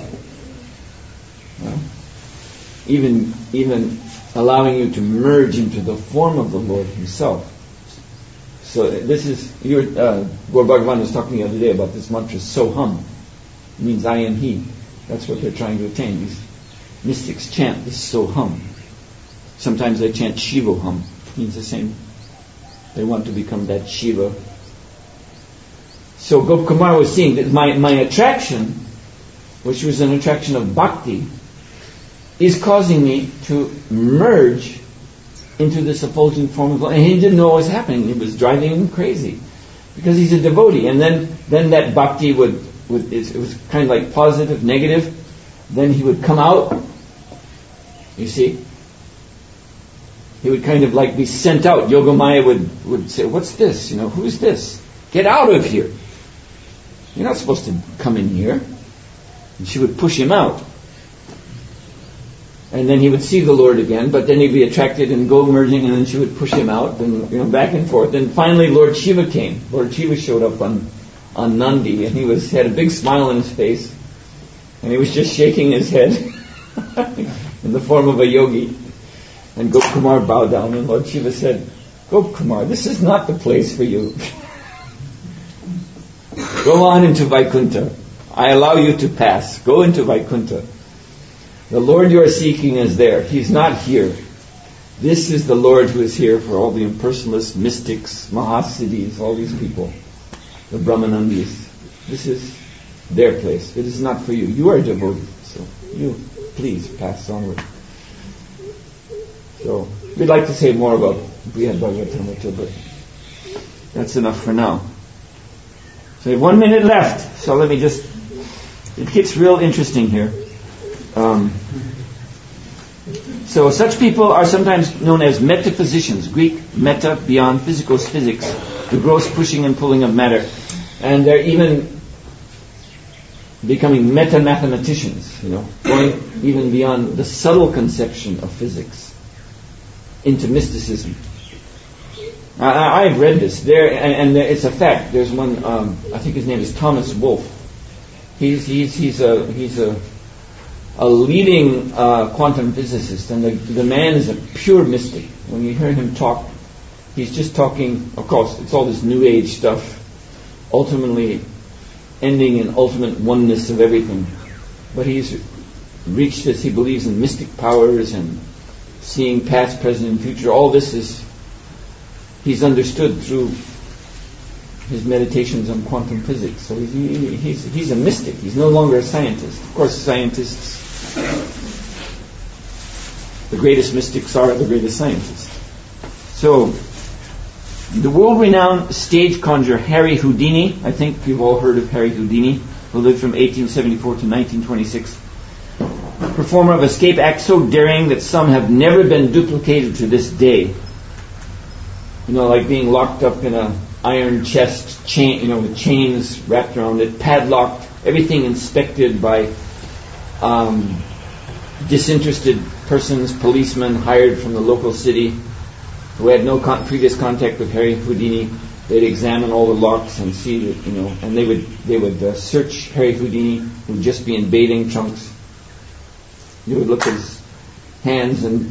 Even allowing you to merge into the form of the Lord Himself. So this is, Gaura Bhagavan was talking the other day about this mantra, Soham. It means I am He. That's what they're trying to attain. These mystics chant this Soham. Sometimes they chant Shivoham. It means the same. They want to become that Shiva. So Gopkumar was seeing that my attraction, which was an attraction of bhakti, is causing me to merge into this effulgent form of life. And he didn't know what was happening. It was driving him crazy. Because he's a devotee. And then that bhakti it was kind of like positive, negative. Then he would come out. You see? He would kind of like be sent out. Yogamaya would say, what's this? Who's this? Get out of here. You're not supposed to come in here. And she would push him out. And then he would see the Lord again, but then he'd be attracted and go merging, and then she would push him out, and back and forth. And finally Lord Shiva came. Lord Shiva showed up on Nandi, and he had a big smile on his face, and he was just shaking his head in the form of a yogi. And Gopkumar bowed down, and Lord Shiva said, Gopkumar, this is not the place for you. Go on into Vaikuntha. I allow you to pass. Go into Vaikuntha. The Lord you are seeking is there. He's not here. This is the Lord who is here for all the impersonalists, mystics, Mahasiddhis, all these people, the Brahmanandis. This is their place. It is not for you. You are devotee, so you please pass onward. So we'd like to say more about Brihad Bhagavatamrita, but that's enough for now. So we have 1 minute left. So let me it gets real interesting here. So such people are sometimes known as metaphysicians. Greek meta, beyond, physicos, physics, the gross pushing and pulling of matter. And they're even becoming meta-mathematicians, going even beyond the subtle conception of physics into mysticism. I've read this there, and it's a fact. There's one. I think his name is Thomas Wolfe. He's a leading quantum physicist, and the man is a pure mystic. When you hear him talk, he's just talking. Of course, it's all this New Age stuff, ultimately ending in ultimate oneness of everything. But he's reached this. He believes in mystic powers and seeing past, present, and future. All this he's understood through his meditations on quantum physics. So he's a mystic. He's no longer a scientist. Of course, scientists, the greatest mystics are the greatest scientists. So, the world-renowned stage conjurer Harry Houdini, I think you've all heard of Harry Houdini, who lived from 1874 to 1926, performer of escape acts so daring that some have never been duplicated to this day. Like being locked up in a iron chest, chain, with chains wrapped around it, padlocked, everything inspected by disinterested persons, policemen hired from the local city who had no previous contact with Harry Houdini. They'd examine all the locks and see that, and they would search Harry Houdini, who would just be in bathing trunks. They would look at his hands and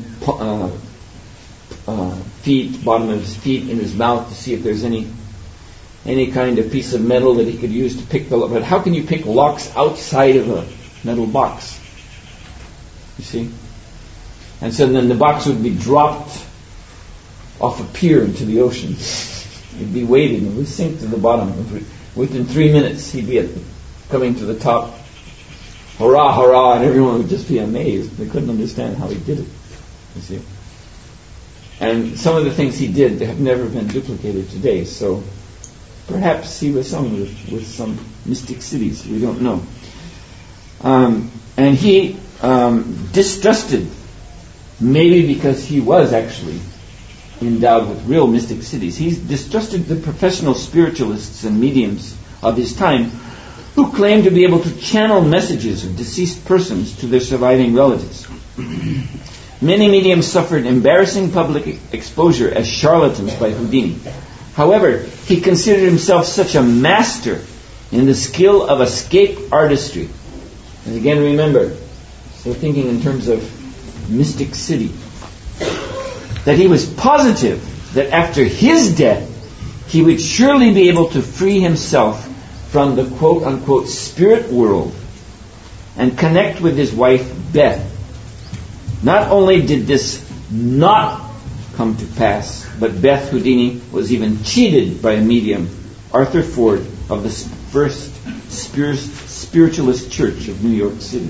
feet, bottom of his feet, in his mouth to see if there's any kind of piece of metal that he could use to pick the lock. But how can you pick locks outside of a metal box? You see? And so then the box would be dropped off a pier into the ocean. It'd be weighted and it would sink to the bottom. Within 3 minutes he'd be coming to the top. Hurrah, hurrah, and everyone would just be amazed. They couldn't understand how he did it. You see? And some of the things he did have never been duplicated today. So perhaps he was sung with some mystic cities. We don't know. And he distrusted, maybe because he was actually endowed with real mystic cities, he distrusted the professional spiritualists and mediums of his time who claimed to be able to channel messages of deceased persons to their surviving relatives. Many mediums suffered embarrassing public exposure as charlatans by Houdini. However, he considered himself such a master in the skill of escape artistry. And again, remember, so thinking in terms of mystic city, that he was positive that after his death, he would surely be able to free himself from the quote-unquote spirit world and connect with his wife, Beth. Not only did this not come to pass, but Beth Houdini was even cheated by a medium, Arthur Ford, of the First Spiritualist Church of New York City.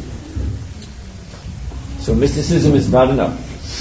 So mysticism is not enough.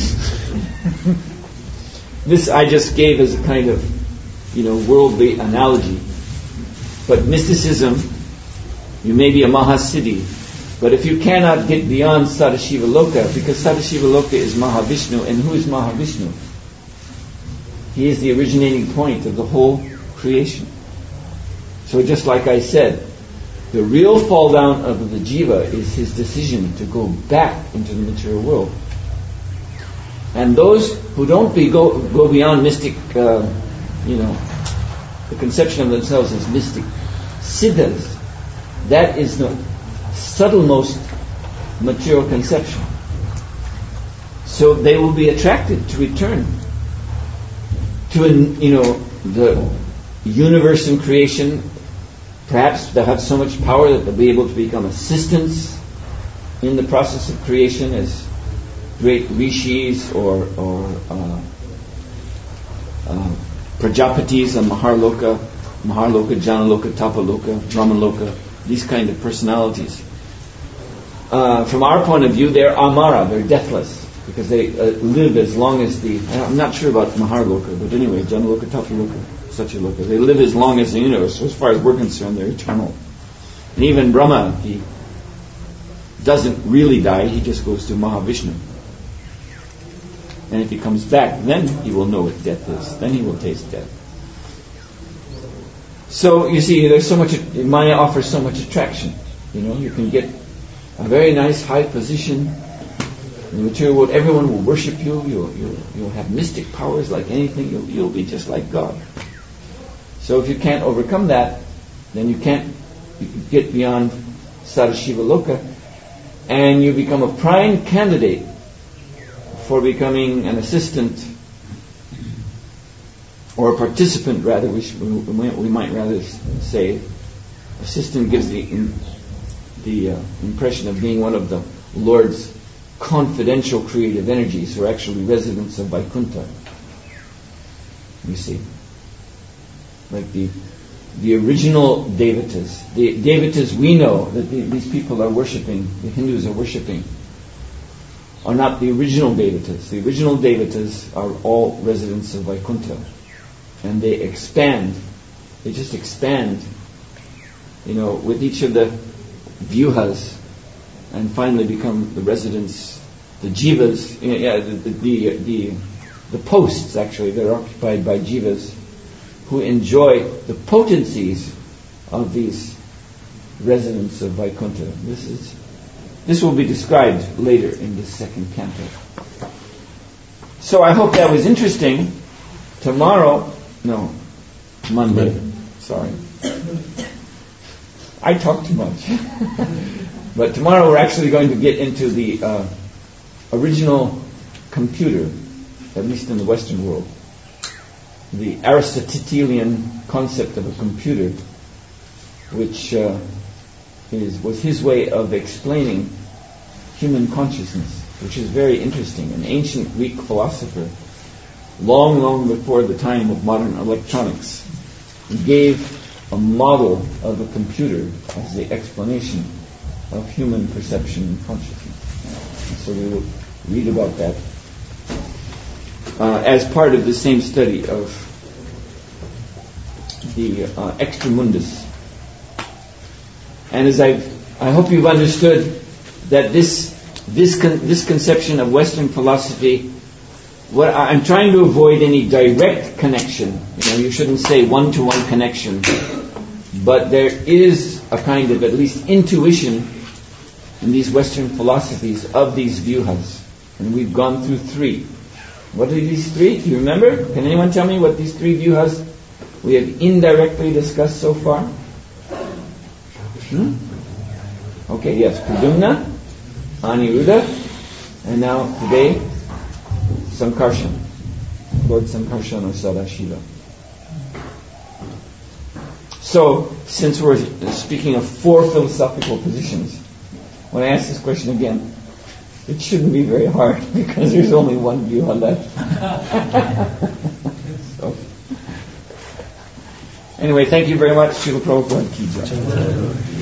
This I just gave as a kind of, worldly analogy. But mysticism, you may be a Mahasiddhi, but if you cannot get beyond Sadashiva Loka, because Sadashiva Loka is Mahavishnu, and who is Mahavishnu? He is the originating point of the whole creation. So just like I said, the real fall down of the jiva is his decision to go back into the material world. And those who don't go beyond mystic, the conception of themselves as mystic siddhas, that is the subtlemost material conception. So they will be attracted to return to the universe and creation. Perhaps they'll have so much power that they'll be able to become assistants in the process of creation as great rishis or Prajapatis and Maharloka, Janaloka, Tapaloka, Brahmaloka, these kind of personalities. From our point of view, they're Amara, they're deathless, because they live as long as I'm not sure about Maharloka, but anyway, Janaloka, Tapaloka, Satyaloka, they live as long as the universe. So as far as we're concerned, they're eternal. And even Brahma, he doesn't really die, he just goes to Mahavishnu. And if he comes back, then he will know what death is. Then he will taste death. So, you see, there's so much, Maya offers so much attraction. You can get a very nice high position in the material world. Everyone will worship you. You'll have mystic powers like anything. You'll be just like God. So if you can't overcome that, then you can't get beyond Sadashiva Loka, and you become a prime candidate for becoming an assistant or a participant, rather. We might rather say assistant gives the impression of being one of the Lord's confidential creative energies, or actually residents of Vaikuntha. You see, like the original devatas. The devatas we know that these people are worshipping, the Hindus are worshipping, are not the original devatas. The original devatas are all residents of Vaikuntha. And they expand. They just expand, with each of the vyuhas, and finally become the residents, the jivas, the posts actually, they're occupied by jivas who enjoy the potencies of these residents of Vaikuntha. This will be described later in this second canto. So I hope that was interesting. Monday. Sorry. I talk too much. But tomorrow we're actually going to get into the original computer, at least in the Western world. The Aristotelian concept of a computer, which was his way of explaining human consciousness, which is very interesting. An ancient Greek philosopher, long before the time of modern electronics, gave a model of a computer as the explanation of human perception and consciousness. And so we will read about that as part of the same study of the Extramundus. And as I hope you've understood that this conception of Western philosophy, what I'm trying to avoid any direct connection. You shouldn't say one-to-one connection, but there is a kind of at least intuition in these Western philosophies of these vyuhas, And we've gone through 3. What are these 3? Do you remember? Can anyone tell me what these 3 vyuhas we have indirectly discussed so far? Okay, yes. Pradyumna, Aniruddha, and now today, Sankarshan. Lord Sankarshan or Sadashiva. So, since we're speaking of 4 philosophical positions, when I ask this question again, it shouldn't be very hard because there's only one vyuha left. So, anyway, thank you very much. Srila Prabhupada Ki Jai.